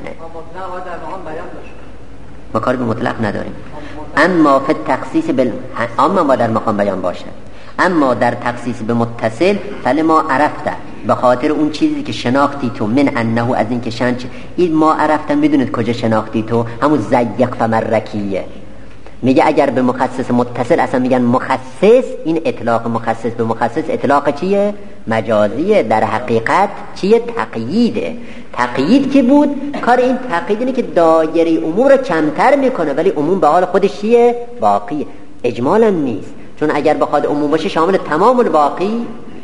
ما کاری به مطلق نداریم. اما فی التخصیص بال اما ما در مقام بیان باشه. اما در تخصیص به متصل فلما عرفته، به خاطر اون چیزی که شناختی تو، من انه از این که شنچ این ما عرفتم بدونید کجا شناختی تو، همون زیق فمرکیه. میگه اگر به مخصص متصل اصلا میگن مخصص، این اطلاق مخصص به مخصص اطلاق چیه؟ مجازیه. در حقیقت چیه؟ تقییده. تقیید که بود کار این تقیید اینه که دایره عموم رو کمتر میکنه، ولی عموم به حال خودش چیه؟ باقیه. اجمالا نیست، چون اگر بخواد عموم باشه شامل تمام الباقی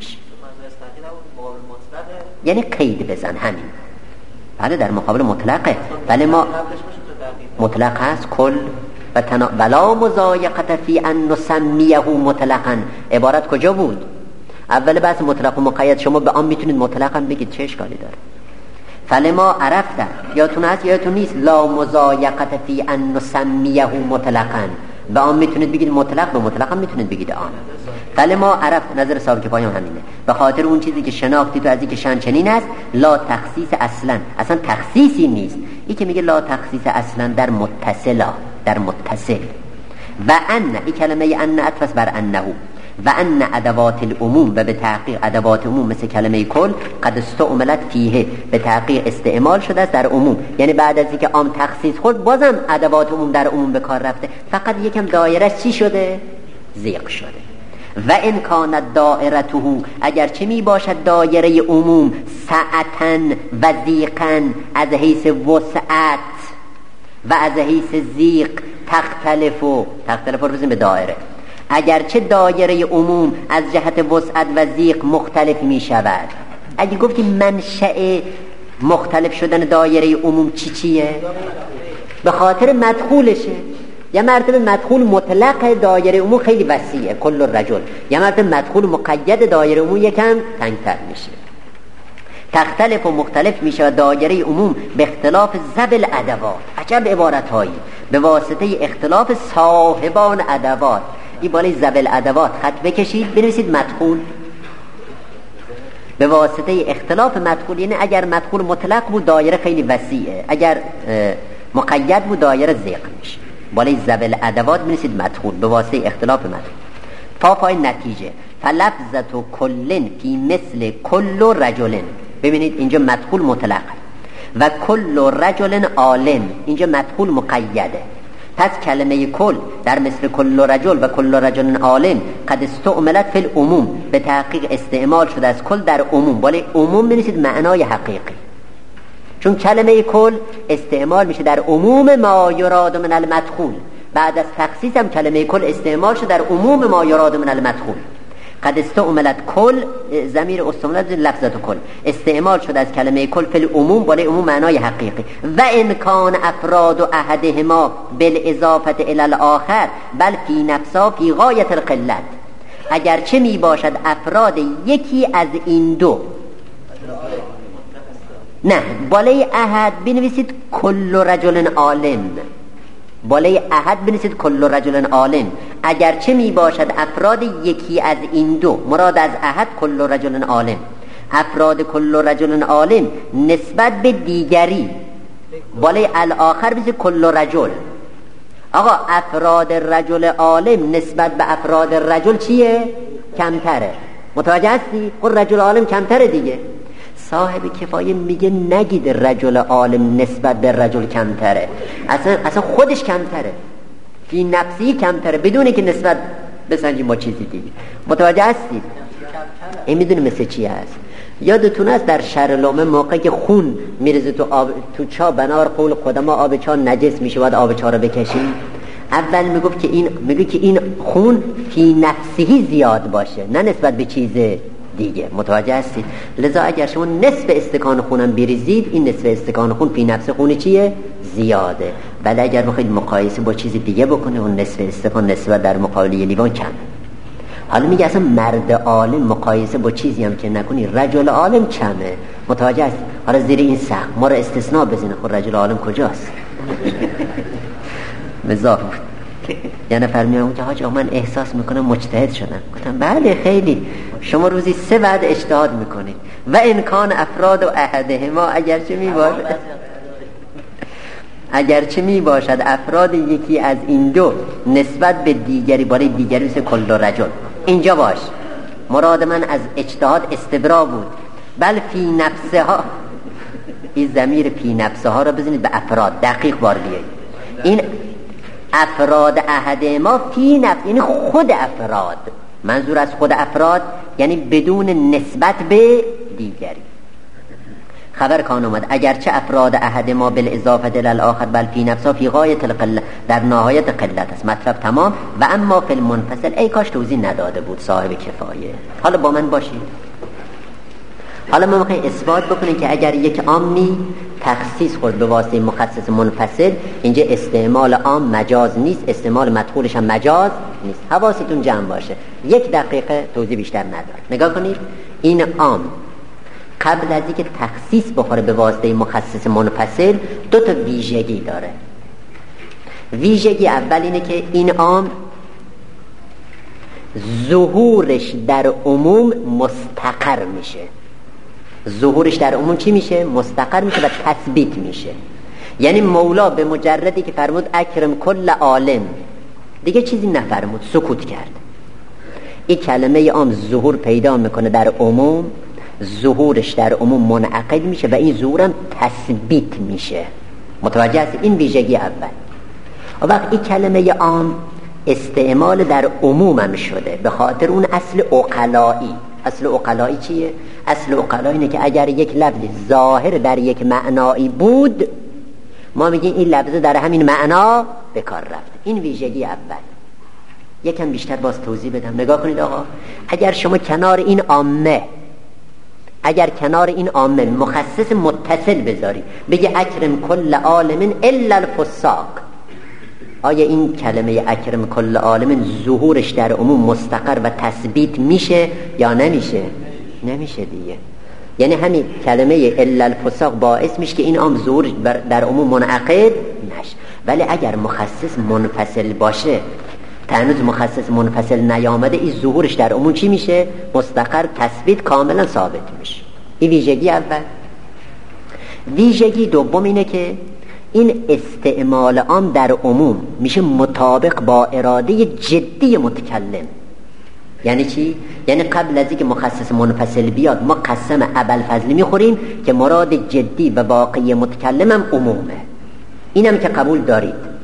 یعنی قید بزن همین. بله در مقابل مطلقه. ولی ما مطلق هست کل و تنا... ولا مضایقه فی ان نسمیه مطلقا. عبارت کجا بود؟ اول بحث مطلق و مقید شما به آن میتونید مطلقا بگید، چه اشکالی داره؟ فلما عرفته یادتون هست یادتون نیست؟ لا مضایقه فی ان نسمیه مطلقا. به آن میتونید بگید مطلق، به مطلق هم میتونید بگید آن. فلما عرفت، نظر صاحب کفایه همینه، به خاطر اون چیزی که شناختی تو از این که شن چنین است. لا تخصیص اصلا، اصلا تخصیصی نیست. این که میگه لا تخصیص اصلا در متصلا، در متصل. و ان، این کلمه ان عطف بر انه. و ان ادوات العموم، و به تحقیق ادوات عموم مثل کلمه کل قد استعملت فیه، به تحقیق استعمال شده است در عموم. یعنی بعد از اینکه عام تخصیص خود بازم ادوات عموم در عموم به کار رفته، فقط یکم دایرش چی شده؟ ضیق شده. و ان کان دائرته، اگر چه می باشد دایره عموم سعتن و ضیقا، از حیث وسعت و از حیث ضیق تختلف و تختلف رو بزنیم به دایره. اگرچه دایره عموم از جهت وسعت و ضیق مختلف می شود، اگه گفتیم منشأ مختلف شدن دایره عموم چی چیه؟ به خاطر مدخولشه. یه مرتبه مدخول مطلق دایره عموم خیلی وسیعه، کل الرجل. یه مرتبه مدخول مقید دایره عموم یکم تنگتر میشه. تختلف و مختلف میشه و دایره عموم به اختلاف ذوی الادوات. عجب عبارتهایی، به واسطه اختلاف صاحبان ادوات. این بالای ذوی الادوات خط بکشید بنویسید مدخول. به واسطه اختلاف مدخول، یعنی اگر مدخول مطلق بود دایره خیلی وسیعه، اگر مقید بود دایره ضیق میشه. بالای ذوی الادوات بنویسید مدخول به واسطه اختلاف مدخول. پافای نتیجه فلفظت و کلن فی مثل کل رجلن. ببینید اینجا مدخول مطلق و کل رجل عالم، اینجا مدخول مقیده. پس کلمه کل در مثل کل رجل و کل رجل عالم قد استعملت فی العموم، به تحقیق استعمال شده از کل در عموم. بالای عموم بنویسید معنای حقیقی، چون کلمه کل استعمال میشه در عموم ما یراد من المدخول. بعد از تخصیص هم کلمه کل استعمال شده در عموم ما یراد من المدخول. قد استعملت کل، ضمیر استعمالت لفظت کل استعمال شده از کلمه کل فی العموم، بالای عموم معنای حقیقی. و ان کان افراد و احدهما بالاضافه الی الاخر بل فی نفسا فی غایت القلت. اگرچه می باشد افراد یکی از این دو، نه بالای احد بنویسید کل رجل عالم، بالای احد بنویسید کل رجل عالم. اگرچه می باشد افراد یکی از این دو، مراد از احد کل رجل عالم، افراد کل رجل عالم نسبت به دیگری، بالای الاخر بنویسید کل رجل. آقا افراد رجل عالم نسبت به افراد رجل چیه؟ کمتره. متوجه هستی؟ خود رجل عالم کمتره دیگه. صاحب کفایه میگه نگید رجل عالم نسبت به رجل کمتره، اصلا اصلا خودش کمتره، فی نفسی کمتره، بدونه که نسبت بسنجیم با چیزی دیگه. متوجه هستید؟ این میدونه مثل چی هست. یادتون است در شهر لومه موقعی که خون میرزه تو آب تو چا، بنار قول قدما آب چا نجس میشه، باید آب چا رو بکشیم. اول میگفت که این میگه که این خون فی نفسی زیاد باشه، نه نسبت به چیز دیگه. متوجه هستید؟ لذا اگر شما نصف استکان خونم بریزید، این نصف استکان خون فی نفس خون چیه؟ زیاده. ولی اگر بخواید مقایسه با چیز دیگه بکنه، اون نصف استکان نسبت در مقابله لیوان کم. حالا میگه اصلا مرد عالم مقایسه با چیزی هم که نکنی رجل عالم کمه. متوجه هست؟ حالا زیر این سهم ما رو استثناء بزنه، خود رجل عالم کجاست؟ مزاح بود. یعنی فرمیدم که حاج آقا من احساس میکنم مجتهد شدم. گفتم بله خیلی، شما روزی سه بعد اجتهاد میکنید. و امکان افراد و احدهما، اگرچه میباشد اگرچه میباشد افراد یکی از این دو نسبت به دیگری، بالای دیگری مثل کل رجل. اینجا باش، مراد من از اجتهاد استبرا بود. بل فی نفسها، این ضمیر فی نفسها رو بزنید به افراد، دقیق بار بیایید. این افراد احد ما فی نفس، یعنی خود افراد. منظور از خود افراد یعنی بدون نسبت به دیگری. خبر کان اومد اگرچه افراد احد ما بالاضافه الی الاخر بل فی نفسا فی غایت القله، در نهایت قلت است. مطلب تمام. و اما فی المنفصل، ای کاش توضیح نداده بود صاحب کفایه. حالا با من باشید. حالا ما میخوایم اثبات بکنیم که اگر یک عامی تخصیص خورد به واسطه مخصص منفصل، اینجا استعمال عام مجاز نیست، استعمال مدخولش هم مجاز نیست. حواستون جمع باشه. یک دقیقه توضیح بیشتر نداره. نگاه کنید، این عام قبل از اینکه تخصیص بخوره به واسطه مخصص منفصل دو تا ویژگی داره. ویژگی اول اینه که این عام ظهورش در عموم مستقر میشه. ظهورش در عموم چی میشه؟ مستقر میشه و تثبیت میشه. یعنی مولا به مجردی که فرمود اکرم کل عالم، دیگه چیزی نفرمود، سکوت کرد. این کلمه عام ظهور پیدا میکنه در عموم، ظهورش در عموم منعقد میشه و این ظهورم تثبیت میشه. متوجه هست؟ این ویژگی اول. و وقت این کلمه عام استعمال در عموم هم شده به خاطر اون اصل عقلایی. اصل عقلایی چیه؟ اصل عقلایی اینه که اگر یک لفظ ظاهر در یک معنایی بود، ما میگیم این لفظ در همین معنا به کار رفت. این ویژگی اول. یکم بیشتر باز توضیح بدم. نگاه کنید آقا، اگر شما کنار این عامه اگر کنار این عامه مخصص متصل بذاری، بگی اکرم کل عالم الا الفساق، آیا این کلمه اکرم کل عالم ظهورش در عموم مستقر و تثبیت میشه یا نمیشه؟ نمیشه دیگه. یعنی همین کلمه الا الفساق باعث میشه که این عام ظهور در عموم منعقد نشه. ولی اگر مخصص منفصل باشه، تنوز مخصص منفصل نیامده، این ظهورش در عموم چی میشه؟ مستقر، تثبیت، کاملا ثابت میشه. این ویژگی اول. ویژگی دوم اینه که این استعمال عام در عموم میشه مطابق با اراده جدی متکلم. یعنی چی؟ یعنی قبل از اینکه مخصص منفصل بیاد ما قسم ابوالفضل میخوریم که مراد جدی و واقعی متکلمم عمومه. اینم که قبول دارید.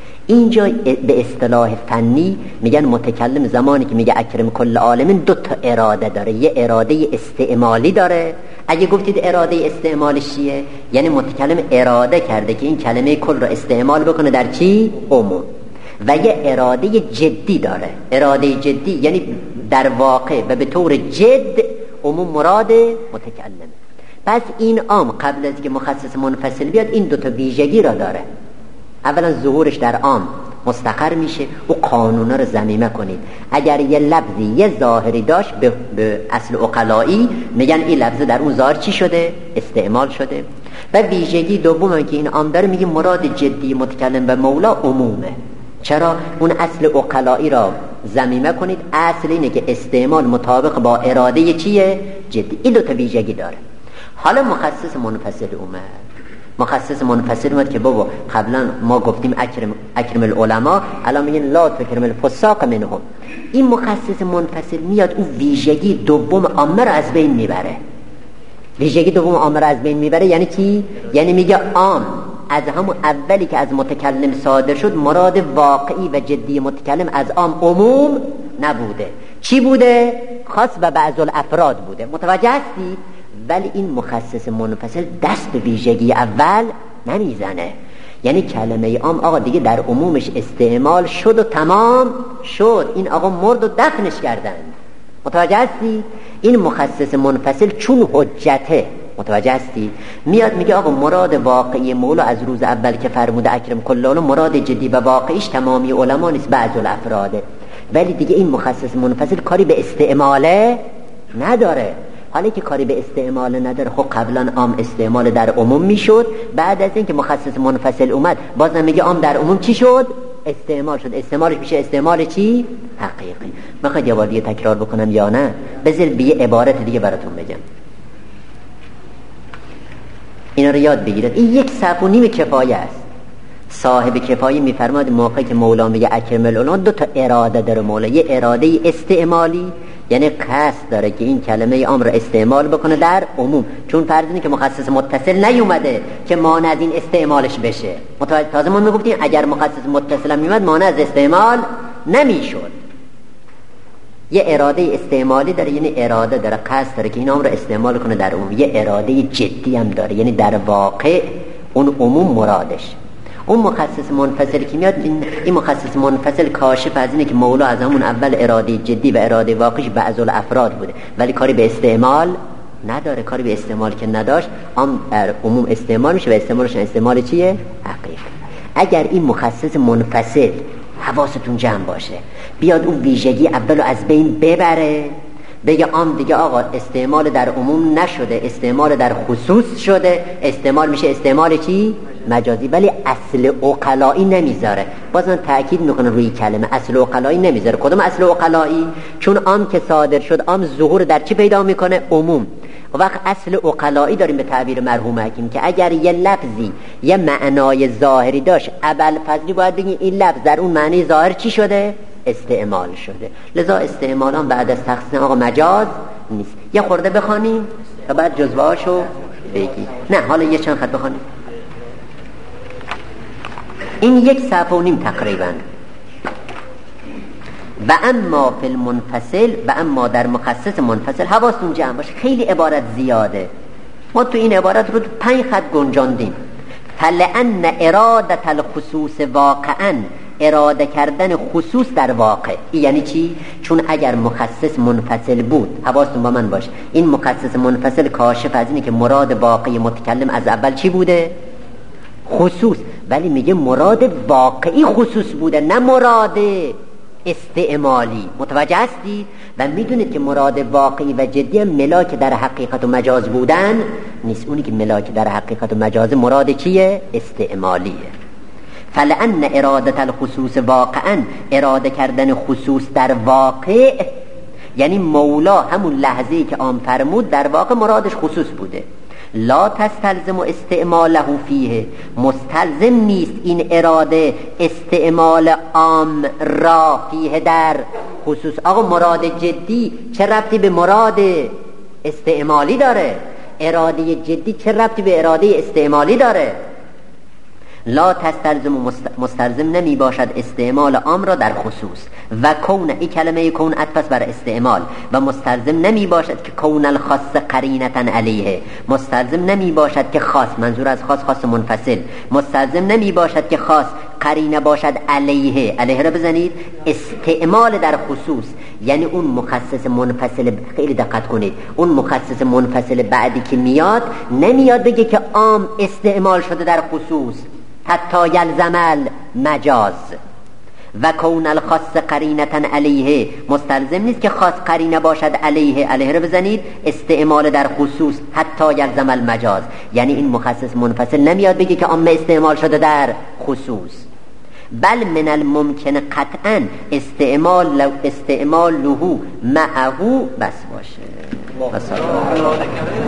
اینجا به اصطلاح فنی میگن متکلم زمانی که میگه اکرم کل عالمین دو تا اراده داره. یه اراده استعمالی داره. اگه گفتید اراده استعمالش چیه؟ یعنی متکلم اراده کرده که این کلمه کل رو استعمال بکنه در چی؟ عموم. و یه اراده جدی داره. اراده جدی یعنی در واقع و به طور جد عموم مراد متکلم. پس این عام قبل از که مخصص منفصل بیاد این دو تا ویژگی را داره. اولا ظهورش در عام مستقر میشه و قانونا رو ضمیمه کنید. اگر یه لفظی یه ظاهری داشت به, به اصل عقلایی میگن این لفظ در اون ظاهر چی شده؟ استعمال شده. و ویژگی دوم که این عام داره میگه مراد جدی متکلم و مولا عمومه. چرا؟ اون اصل عقلایی را ضمیمه کنید. اصل اینه که استعمال مطابق با اراده چیه؟ جدی. این دو تا ویژگی داره. حالا مخصص منفصل اومد. مخصص منفصل اومد که بابا قبلا ما گفتیم اکرم اکرم العلماء، الان میگن لا تکرم الفساق منهم. این مخصص منفصل میاد اون ویژگی دوم عامه رو از بین میبره. ویژگی دوم عامه رو از بین میبره یعنی چی؟ یعنی میگه عام از همون اولی که از متکلم صادر شد مراد واقعی و جدی متکلم از عام عموم نبوده. چی بوده؟ خاص و بعض الافراد بوده. متوجه هستی؟ ولی این مخصص منفصل دست به ویژگی اول نمیزنه. یعنی کلمه عام آقا دیگه در عمومش استعمال شد و تمام شد. این آقا مرد و دفنش کردن. متوجه هستی؟ این مخصص منفصل چون حجته، متوجه هستی؟ میاد میگه آقا مراد واقعی مولا از روز اول که فرموده اکرم کل عالم مراد جدی و واقعیش تمامی علما نیست، بعض الافراده. ولی دیگه این مخصص منفصل کاری به استعماله نداره. حالا که کاری به استعمال نداره، خب قبلا عام استعمال در عموم میشد، بعد از اینکه مخصص منفصل اومد بازم میگه عام در عموم چی شد؟ استعمال شد. استعمالش میشه استعمال چی؟ حقیقی. میخواید یه بار دیگه تکرار بکنم یا نه؟ بذارید به یه عبارت دیگه براتون بگم. اینا رو یاد بگیرید. این یک صفحه و نیم کفایه است. صاحب کفایه میفرماد موقعی که مولا میگه اکرم العلماء دو تا اراده داره مولا. یه اراده استعمالی یعنی قصد داره که این کلمه عام رو استعمال بکنه در عموم، چون فرض اینه که مخصص متصل نیومده که مانع از این استعمالش بشه. متوجه؟ تازه ما میگفتیم اگر مخصص متصل هم میومد مانع از استعمال نمیشد. یه اراده استعمالی داره، یعنی اراده داره قصد داره که این عام رو استعمال کنه در عموم. یه اراده جدی هم داره، یعنی در واقع اون عموم مرادش. اون مخصص منفصل که میاد این مخصص منفصل کاشف از اینه که مولا از همون اول اراده جدی و اراده واقعیش بعض الافراد بوده، ولی کاری به استعمال نداره. کاری به استعمال که نداشت عام در عموم استعمال میشه و استعمالش استعمال چیه؟ حقیقی. اگر این مخصص منفصل حواستون جمع باشه بیاد اون ویژگی اولو از بین ببره، بگه عام دیگه آقا استعمال در عموم نشده، استعمال در خصوص شده، استعمال میشه استعمال چی؟ مجازی. ولی اصل عقلایی نمیذاره. بازم تأکید میکنه روی کلمه اصل عقلایی نمیذاره. کدوم اصل عقلایی؟ چون عام که صادر شد عام ظهور در چی پیدا میکنه؟ عموم. و وقت اصل عقلایی داریم به تعبیر مرحوم حکیم که اگر یه لفظی یه معنای ظاهری داشت ابوالفضلی باید بگیم این لفظ در اون معنی ظاهر چی شده؟ استعمال شده. لذا استعمال هم بعد از تخصیص آقا مجاز نیست. یه خورده بخوانیم تا بعد جزوهاشو بگی. نه حالا یه چند خط بخوانیم. این یک صفحه و نیم تقریبا. و اما فی المنفصل، و اما در مخصص منفصل حواستون جمع باشه، خیلی عبارت زیاده. ما تو این عبارت رو پنج خط گنجاندیم. فلأن ارادت الخصوص واقعا، اراده کردن خصوص در واقع. یعنی چی؟ چون اگر مخصص منفصل بود، حواستون با من باشه، این مخصص منفصل کاشف از اینه که مراد واقعی متکلم از اول چی بوده؟ خصوص. ولی میگه مراد واقعی خصوص بوده نه مراد استعمالی. متوجه هستید؟ و میدونید که مراد واقعی و جدی هم ملاک در حقیقت و مجاز بودن نیست. اونی که ملاک در حقیقت و مجاز مراد چیه؟ استعمالیه. فلأن اراده الخصوص واقعا، اراده کردن خصوص در واقع، یعنی مولا همون لحظه‌ای که عام فرمود در واقع مرادش خصوص بوده. لا تستلزم استعماله فیه، مستلزم نیست این اراده استعمال عام را فیه در خصوص. آقا مراد جدی چه ربطی به مراد استعمالی داره؟ اراده جدی چه ربطی به اراده استعمالی داره؟ لا تستلزم، مستلزم نمی باشد استعمال عام را در خصوص. و کون، این کلمه کون عطف بر استعمال. و مستلزم نمی باشد که کون الخاص قرینتا علیه، مستلزم نمی باشد که خاص، منظور از خاص خاص منفصل، مستلزم نمی باشد که خاص قرینه باشد علیه. علیه را بزنید، استعمال در خصوص یعنی اون مخصص منفصل. خیلی دقت کنید، اون مخصص منفصل بعدی که میاد نمیاد بگه که عام استعمال شده در خصوص حتی یلزم المجاز. و کون الخاص قرینتا علیه، مستلزم نیست که خاص قرینه باشد علیه. علیه رو بزنید، استعمال در خصوص حتی یلزم المجاز، یعنی این مخصص منفصل نمیاد بگه که عام استعمال شده در خصوص. بل من الممکن قطعا استعمال استعمال له معه بس باشه.